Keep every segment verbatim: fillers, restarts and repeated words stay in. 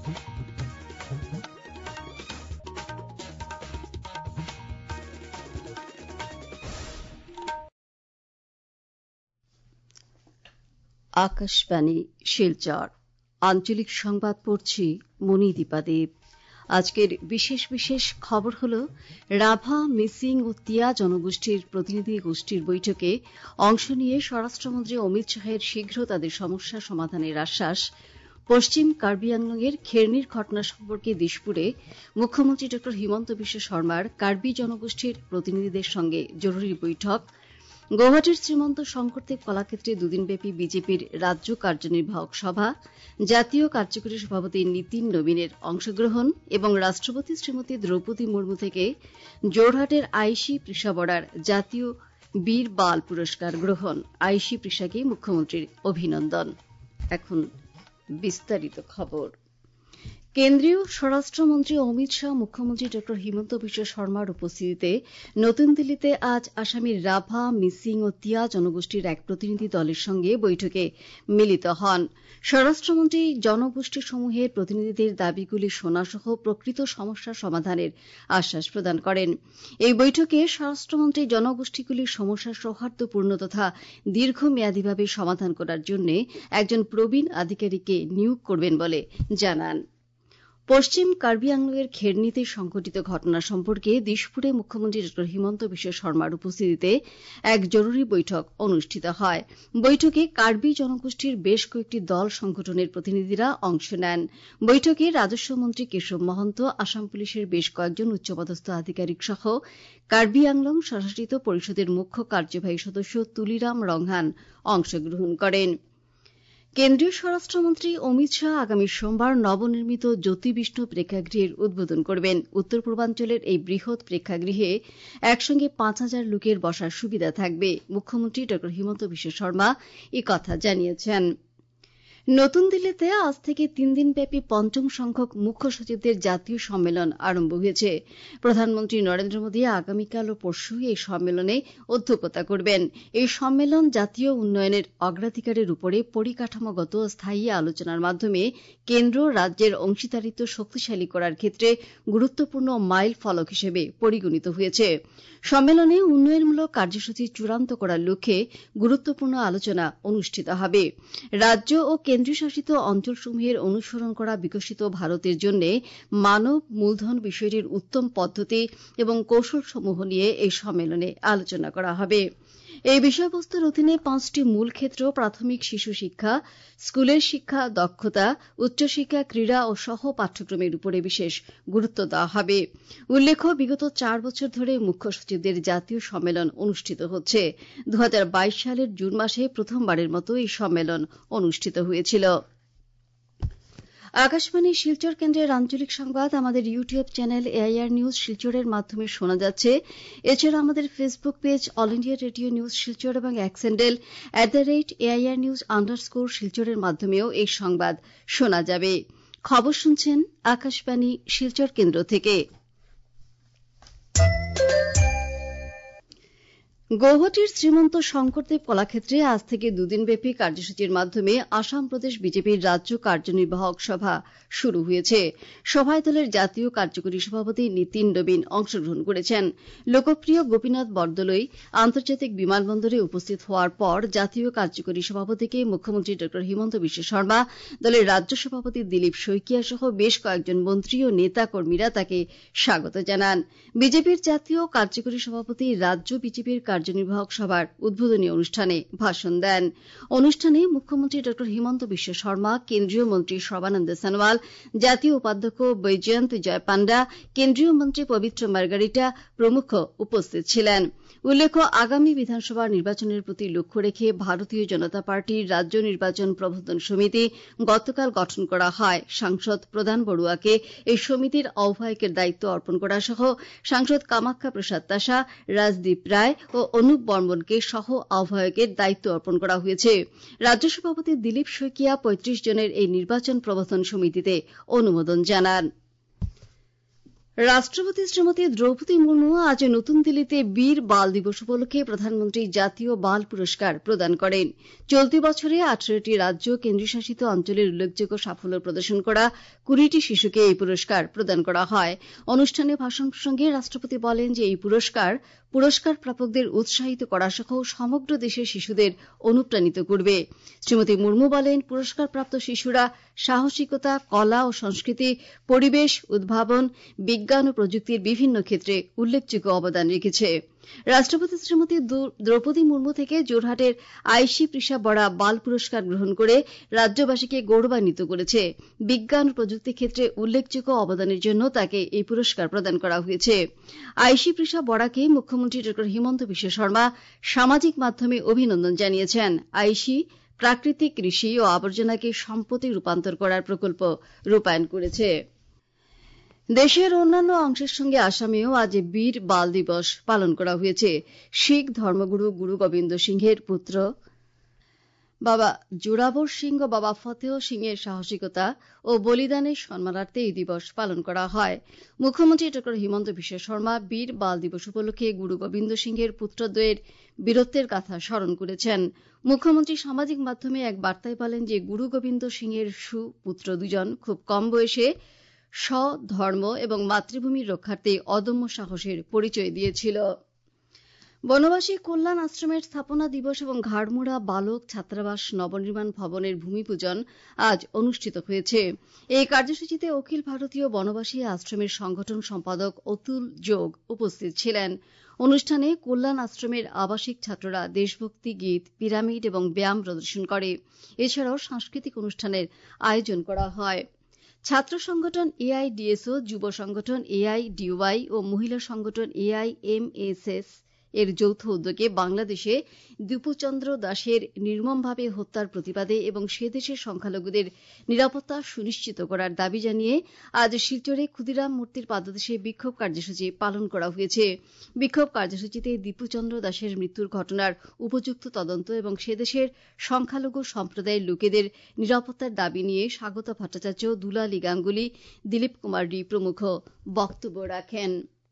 আকাশবাণী শিলচর আঞ্চলিক সংবাদ পড়ছি মনিদীপা দেব। আজকের বিশেষ বিশেষ খবর হল রাভা মিসিং ও তিয়া জনগোষ্ঠীর প্রতিনিধি গোষ্ঠীর বৈঠকে অংশ নিয়ে স্বরাষ্ট্রমন্ত্রী অমিত শাহের শীঘ্র তাদের সমস্যা সমাধানের আশ্বাস, পশ্চিম কার্বি আংলংয়ের খেরনির ঘটনা সম্পর্কে দিশপুরে মুখ্যমন্ত্রী ড হিমন্ত বিশ্ব শর্মার কার্বি জনগোষ্ঠীর প্রতিনিধিদের সঙ্গে জরুরি বৈঠক, গৌহাটির শ্রীমন্ত শঙ্করদেব কলাক্ষেত্রে দুদিনব্যাপী বিজেপির রাজ্য কার্যনির্বাহক সভা, জাতীয় কার্যকরী সভাপতি নীতিন নবীনের অংশগ্রহণ এবং রাষ্ট্রপতি শ্রীমতী দ্রৌপদী মুর্মু থেকে জোরহাটের আইসি পৃষা বরার জাতীয় বীর বাল পুরস্কার গ্রহণ। আইসি পৃষাকে মুখ্যমন্ত্রীর অভিনন্দন। এখন বিস্তারিত খবর। কেন্দ্রীয় স্বরাষ্ট্রমন্ত্রী অমিত শাহ মুখ্যমন্ত্রী ড হিমন্ত বিশ্ব শর্মার উপস্থিতিতে নতুন দিল্লিতে আজ আসামের রাভা, মিসিং ও তিয়া জনগোষ্ঠীর এক প্রতিনিধি দলের সঙ্গে বৈঠকে মিলিত হন। স্বরাষ্ট্রমন্ত্রী জনগোষ্ঠীসমূহের প্রতিনিধিদের দাবিগুলি শোনাসহ প্রকৃত সমস্যা সমাধানের আশ্বাস প্রদান করেন। এই বৈঠকে স্বরাষ্ট্রমন্ত্রী জনগোষ্ঠীগুলির সমস্যা সৌহার্দ্যপূর্ণ তথা দীর্ঘমেয়াদীভাবে সমাধান করার জন্য একজন প্রবীণ আধিকারিককে নিয়োগ করবেন বলে জানান। পশ্চিম কার্বি আংলংয়ের খেরনিতে সংঘটিত ঘটনা সম্পর্কে দিশপুরে মুখ্যমন্ত্রী ড হিমন্ত বিশ্ব শর্মার উপস্থিতিতে এক জরুরি বৈঠক অনুষ্ঠিত হয়। বৈঠকে কার্বি জনগোষ্ঠীর বেশ কয়েকটি দল সংগঠনের প্রতিনিধিরা অংশ নেন। বৈঠকে রাজস্ব মন্ত্রী কেশব মহন্ত, আসাম পুলিশের বেশ কয়েকজন উচ্চপদস্থ আধিকারিক সহ কার্বি আংলং স্বশাসিত পরিষদের মুখ্য কার্যবাহী সদস্য তুলিরাম রংহান অংশগ্রহণ করেন। কেন্দ্রীয় স্বরাষ্ট্রমন্ত্রী অমিত শাহ আগামী সোমবার নবনির্মিত জ্যোতি বিষ্ণু প্রেক্ষাগৃহের উদ্বোধন করবেন। উত্তর পূর্বাঞ্চলের এই বৃহৎ প্রেক্ষাগৃহে একসঙ্গে পাঁচ হাজার লোকের বসার সুবিধা থাকবে। মুখ্যমন্ত্রী ড হিমন্ত বিশ্ব শর্মা একথা জানিয়েছেন। নতুন দিল্লিতে আজ থেকে তিন দিনব্যাপী পঞ্চম সংখ্যক মুখ্য সচিবদের জাতীয় সম্মেলন আরম্ভ হয়েছে। প্রধানমন্ত্রী নরেন্দ্র মোদী আগামীকাল ও পরশু এই সম্মেলনে অধ্যক্ষতা করবেন। এই সম্মেলন জাতীয় উন্নয়নের অগ্রাধিকারের উপরে পরিকাঠামোগত স্থায়ী আলোচনার মাধ্যমে কেন্দ্র রাজ্যের অংশীদারিত্ব শক্তিশালী করার ক্ষেত্রে গুরুত্বপূর্ণ মাইল ফলক হিসেবে পরিগণিত হয়েছে। সম্মেলনে উন্নয়নমূলক কার্যসূচি চূড়ান্ত করার লক্ষ্যে গুরুত্বপূর্ণ আলোচনা অনুষ্ঠিত হবে। রাজ্য ও কেন্দ্রীয় শাসিত অঞ্চলসমূহের অনুসরণ করা বিকশিত ভারতের জন্য মানব মূলধন বিষয়টির উত্তম পদ্ধতি এবং কৌশলসমূহ নিয়ে এই সম্মেলনে আলোচনা করা হবে। এই বিষয়বস্তুর অধীনে পাঁচটি মূল ক্ষেত্র প্রাথমিক শিশু শিক্ষা, স্কুলের শিক্ষা, দক্ষতা, উচ্চশিক্ষা, ক্রীড়া ও সহ পাঠ্যক্রমের উপরে বিশেষ গুরুত্ব দেওয়া হবে। উল্লেখ্য, বিগত চার বছর ধরে মুখ্য সচিবদের জাতীয় সম্মেলন অনুষ্ঠিত হচ্ছে। দু হাজার বাইশ সালের জুন মাসে প্রথমবারের মতো এই সম্মেলন অনুষ্ঠিত হয়েছিল। আকাশবাণী শিলচর কেন্দ্রের আঞ্চলিক সংবাদ আমাদের ইউটিউব চ্যানেল এআইআর নিউজ শিলচরের মাধ্যমে শোনা যাচ্ছে। এছাড়া আমাদের Facebook page all India radio news Silchar এবং X handle at the rate AIR news underscore শিলচরের মাধ্যমেও এই সংবাদ শোনা যাবে। খবর শুনছেন আকাশবাণী শিলচর কেন্দ্র থেকে। গৌহাটির শ্রীমন্ত শঙ্করদেব কলাক্ষেত্রে আজ থেকে দুদিনব্যাপী কার্যসূচির মাধ্যমে আসাম প্রদেশ বিজেপির রাজ্য কার্যনির্বাহক সভা শুরু হয়েছে। সভায় দলের জাতীয় কার্যকরী সভাপতি নীতিন নবীন অংশগ্রহণ করেছেন। লোকপ্রিয় গোপীনাথ বরদলৈ আন্তর্জাতিক বিমানবন্দরে উপস্থিত হওয়ার পর জাতীয় কার্যকরী সভাপতিকে মুখ্যমন্ত্রী ড হিমন্ত বিশ্ব শর্মা, দলের রাজ্য সভাপতি দিলীপ শইকিয়া সহ বেশ কয়েকজন মন্ত্রী ও নেতা কর্মীরা তাকে স্বাগত জানান। বিজেপির জাতীয় কার্যকরী সভাপতি রাজ্য বিজেপির কার্যনির্বাহক সভার উদ্বোধনী অনুষ্ঠানে ভাষণ দেন। অনুষ্ঠানে মুখ্যমন্ত্রী ড হিমন্ত বিশ্ব শর্মা, কেন্দ্রীয় মন্ত্রী সর্বানন্দ সোনোয়াল, জাতীয় উপাধ্যক্ষ বৈজয়ন্ত জয় পান্ডা, কেন্দ্রীয় মন্ত্রী পবিত্র মার্গারিটা প্রমুখ উপস্থিত ছিলেন। উল্লেখ্য, আগামী বিধানসভা নির্বাচনের প্রতি লক্ষ্য রেখে ভারতীয় জনতা পার্টির রাজ্য নির্বাচন প্রবন্ধন সমিতি গতকাল গঠন করা হয়। সাংসদ প্রধান বড়ুয়াকে এই সমিতির আহ্বায়কের দায়িত্ব অর্পণ করা সহ সাংসদ কামাখ্যা প্রসাদ তাসা, রাজদীপ রায় ও অনুপ বর্মনকে সহ আহ্বায়কের দায়িত্ব অর্পণ করা হয়েছে। রাজ্য সভাপতি দিলীপ শইকিয়া পঁয়ত্রিশ জনের এই নির্বাচন প্রবন্ধন সমিতিতে অনুমোদন জানান। রাষ্ট্রপতি শ্রীমতী দ্রৌপদী মুর্মু আজ নতুন দিল্লিতে বীর বাল দিবস উপলক্ষে প্রধানমন্ত্রী জাতীয় বাল পুরস্কার প্রদান করেন। চলতি বছরে আঠারোটি রাজ্য কেন্দ্রশাসিত অঞ্চলের উল্লেখযোগ্য সাফল্য প্রদর্শন করা কুড়িটি শিশুকে এই পুরস্কার প্রদান করা হয়। অনুষ্ঠানে ভাষণ প্রসঙ্গে রাষ্ট্রপতি বলেন যে এই পুরস্কার পুরস্কার প্রাপকদের উৎসাহিত করা সহ সমগ্র দেশের শিশুদের অনুপ্রাণিত করবে। শ্রীমতী মুর্মু বলেন, পুরস্কারপ্রাপ্ত শিশুরা সাহসিকতা, কলা ও সংস্কৃতি, পরিবেশ, উদ্ভাবন, বিজ্ঞান ও প্রযুক্তির বিভিন্ন ক্ষেত্রে উল্লেখযোগ্য অবদান রেখেছে। রাষ্ট্রপতি শ্রীমতী দ্রৌপদী মুর্মু থেকে জোরহাটের আইসি প্রিসা বরা বাল পুরস্কার গ্রহণ করে রাজ্যবাসীকে গৌরবান্বিত করেছে। বিজ্ঞান ও প্রযুক্তি ক্ষেত্রে উল্লেখযোগ্য অবদানের জন্য তাকে এই পুরস্কার প্রদান করা হয়েছে। আইসি প্রিসা বরাকে মুখ্যমন্ত্রী ড হিমন্ত বিশ্ব শর্মা সামাজিক মাধ্যমে অভিনন্দন জানিয়েছেন। আইসি প্রাকৃতিক কৃষি ও আবর্জনাকে সম্পদে রূপান্তর করার প্রকল্প রূপায়ণ করেছে। দেশের অন্যান্য অংশের সঙ্গে আসামেও আজ বীর বাল দিবস পালন করা হয়েছে। শিখ ধর্মগুরু গুরু গোবিন্দ সিংহের পুত্র বাবা জোরাবর সিং ও বাবা ফতেহ সিং এর সাহসিকতা ও বলিদানের সম্মানার্থে এই দিবস পালন করা হয়। মুখ্যমন্ত্রী ড হিমন্ত বিশ্ব শর্মা বীর বাল দিবস উপলক্ষে গুরু গোবিন্দ সিংহের পুত্রদ্বয়ের বীরত্বের কথা স্মরণ করেছেন। মুখ্যমন্ত্রী সামাজিক মাধ্যমে এক বার্তায় বলেন যে গুরু গোবিন্দ সিংহের সুপুত্র দুজন খুব কম বয়সে স্বধর্ম এবং মাতৃভূমির রক্ষার্থে অদম্য সাহসের পরিচয় দিয়েছিল। বনবাসী কল্যাণ আশ্রমের স্থাপনা দিবস এবং ঘাড়মুড়া বালক ছাত্রাবাস নবনির্মাণ ভবনের ভূমি পূজন আজ অনুষ্ঠিত হয়েছে। এই কার্যসূচিতে অখিল ভারতীয় বনবাসী আশ্রমের সংগঠন সম্পাদক অতুল যোগ উপস্থিত ছিলেন। অনুষ্ঠানে কল্যাণ আশ্রমের আবাসিক ছাত্ররা দেশভক্তি গীত, পিরামিড এবং ব্যায়াম প্রদর্শন করে। এছাড়াও সাংস্কৃতিক অনুষ্ঠানের আয়োজন করা হয়। ছাত্র সংগঠন এআইডিএসও, যুব সংগঠন এআইডিওয়াই ও মহিলা সংগঠন এআইএমএসএস এর যৌথ উদ্যোগে বাংলাদেশে দীপুচন্দ্র দাসের নির্মমভাবে হত্যার প্রতিবাদে এবং সে দেশের সংখ্যালঘুদের নিরাপত্তা সুনিশ্চিত করার দাবি জানিয়ে আজ শিলচরে ক্ষুদিরাম মূর্তির পাদদেশে বিক্ষোভ কার্যসূচি পালন করা হয়েছে। বিক্ষোভ কার্যসূচিতে দীপুচন্দ্র দাসের মৃত্যুর ঘটনার উপযুক্ত তদন্ত এবং সে দেশের সংখ্যালঘু সম্প্রদায়ের লোকেদের নিরাপত্তার দাবি নিয়ে স্বাগতা ভট্টাচার্য, দুলালী গাঙ্গুলি, দিলীপ কুমার ডি প্রমুখ বক্তব্য রাখেন।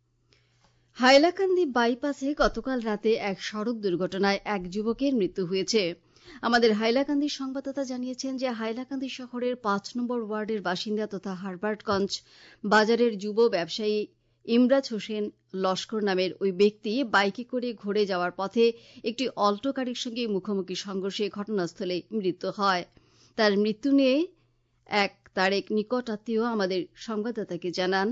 হাইলাকান্দি বাইপাসে গতকাল রাতে এক সড়ক দুর্ঘটনায় এক যুবকের মৃত্যু হয়েছে। আমাদের হাইলাকান্দির সংবাদদাতা জানিয়েছেন যে হাইলাকান্দি শহরের পাঁচ নম্বর ওয়ার্ডের বাসিন্দা তথা হারবার্টগঞ্জ বাজারের যুব ব্যবসায়ী ইমরাজ হোসেন লস্কর নামের ওই ব্যক্তি বাইকে করে ঘুরে যাওয়ার পথে একটি অল্টো গাড়ির সঙ্গে মুখোমুখি সংঘর্ষে ঘটনাস্থলে মৃত্যু হয়। তার মৃত্যু নিয়ে এক তার এক নিকট আত্মীয় আমাদের সংবাদদাতাকে জানান,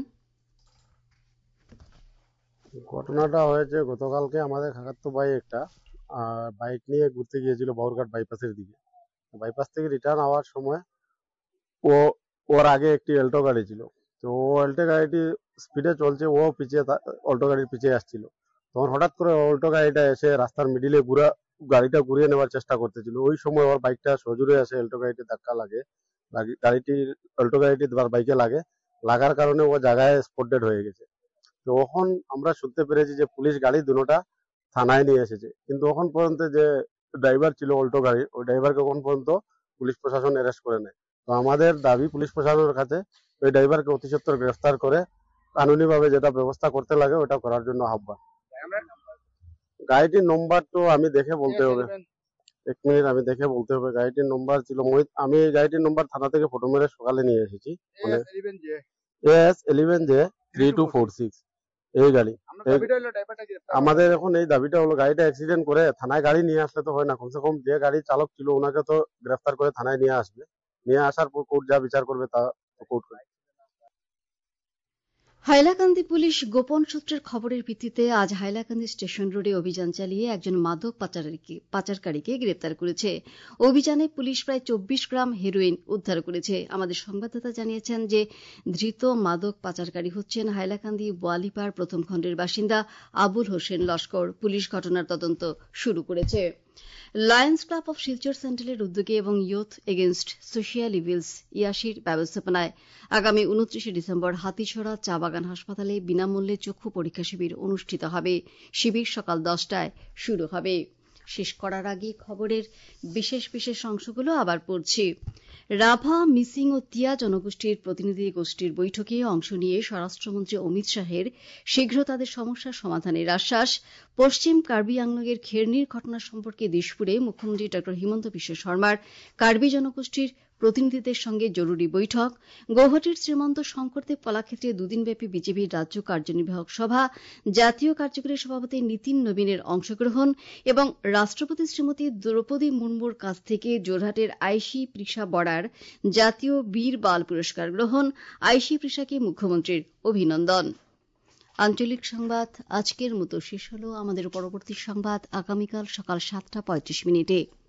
ঘটনাটা হয়েছে গতকালকে আমাদের খাকাতো ভাই একটা বাইক নিয়ে ঘুরতে গিয়েছিল বাউরঘাট বাইপাসের দিকে। বাইপাস থেকে রিটার্ন হওয়ার সময় ও ওর আগে একটি অল্টো গাড়ি ছিল। তো ও অল্টো গাড়িটি স্পিডে চলছে, ও পিছিয়ে অল্টো গাড়ির পিছিয়ে আসছিল। তখন হঠাৎ করে অল্টো গাড়িটা এসে রাস্তার মিডিলে ঘুরা গাড়িটা ঘুরিয়ে নেওয়ার চেষ্টা করতেছিল। ওই সময় ওর বাইকটা সজোরে এসে অল্টো গাড়িটি ধাক্কা লাগে, গাড়িটির অল্টো গাড়িটি বাইকে লাগে, লাগার কারণে ও জায়গায় স্পট ডেড হয়ে গেছে। তো তখন আমরা শুনতে পেরেছি যে পুলিশ গাড়ি দুটোটা থানায় নিয়ে এসেছে, কিন্তু এখন পর্যন্ত যে ড্রাইভার ছিল অল্টো গাড়ির, ওই ড্রাইভারকে এখন পর্যন্ত পুলিশ প্রশাসন অ্যারেস্ট করে নেয়। তো আমাদের দাবি পুলিশ প্রশাসনের কাছে ওই ড্রাইভারকে অতি সত্বর গ্রেফতার করে কানুনি ভাবে যেটা ব্যবস্থা করতে লাগে ওটা করার জন্য আহ্বান। গাড়িটির নম্বর তো আমি দেখে বলতে হবে, এক মিনিট আমি দেখে বলতে হবে। গাড়িটির নম্বর ছিল, আমি গাড়িটির নম্বর থানা থেকে ফটো মেরে সকালে নিয়ে এসেছি, S eleven J three two four six এই গাড়ি। আমাদের এখন এই দাবিটা হলো গাড়িটা অ্যাক্সিডেন্ট করে থানায় গাড়ি নিয়ে আসলে তো হয় না, কমসে কম যে গাড়ি চালক ছিল ওনাকে তো গ্রেফতার করে থানায় নিয়ে আসবে, নিয়ে আসার পর কোর্ট যা বিচার করবে তা কোর্ট করবে। হাইলাকান্দি পুলিশ গোপন সূত্রের খবরের ভিত্তিতে আজ হাইলাকান্দি স্টেশন রোডে অভিযান চালিয়ে একজন মাদক পাচারকারীকে গ্রেপ্তার করেছে। অভিযানে পুলিশ প্রায় চব্বিশ গ্রাম হেরোইন উদ্ধার করেছে। আমাদের সংবাদদাতা জানিয়েছেন যে ধৃত মাদক পাচারকারী হচ্ছেন হাইলাকান্দি বোয়ালিপাড় প্রথম খণ্ডের বাসিন্দা আবুল হোসেন লস্কর। পুলিশ ঘটনার তদন্ত শুরু করেছে। লায়ন্স ক্লাব অব শিলচর সেন্ট্রালের উদ্যোগে এবং youth against social evils Yasir ব্যবস্থাপনায় আগামী উনত্রিশে ডিসেম্বর হাতিছড়া চা বাগান হাসপাতালে বিনামূল্যে চক্ষু পরীক্ষা শিবির অনুষ্ঠিত হবে। শিবির সকাল দশটায় শুরু হবে। শেষ করার আগে খবরের বিশেষ বিশেষ অংশগুলো আবার পড়ছি। রাভা, মিসিং ও তিয়া জনগোষ্ঠীর প্রতিনিধি গোষ্ঠীর বৈঠকে অংশ নিয়ে স্বরাষ্ট্রমন্ত্রী অমিত শাহের শীঘ্র তাদের সমস্যার সমাধানের আশ্বাস। পশ্চিম কার্বি আংলংয়ের খেরনির ঘটনা সম্পর্কে দিশপুরে মুখ্যমন্ত্রী ড হিমন্ত বিশ্ব শর্মার কার্বি জনগোষ্ঠীর প্রতিনিধিদের সঙ্গে জরুরি বৈঠক। গৌহাটির শ্রীমন্ত শঙ্করদেব কলাক্ষেত্রে দুদিনব্যাপী বিজেপির রাজ্য কার্যনির্বাহক সভা। জাতীয় কার্যকরী সভাপতি নীতিন নবীনের অংশগ্রহণ এবং রাষ্ট্রপতি শ্রীমতী দ্রৌপদী মুর্মুর কাছ থেকে যোরহাটের আইসি প্রিসা বরার জাতীয় বীর বাল পুরস্কার গ্রহণ। আইসি প্রিসাকে মুখ্যমন্ত্রীর অভিনন্দন। আঞ্চলিক সংবাদ আজকের মতো শেষ হল। আমাদের পরবর্তী সংবাদ আগামীকাল সকাল সাতটা পঁয়ত্রিশ মিনিটে।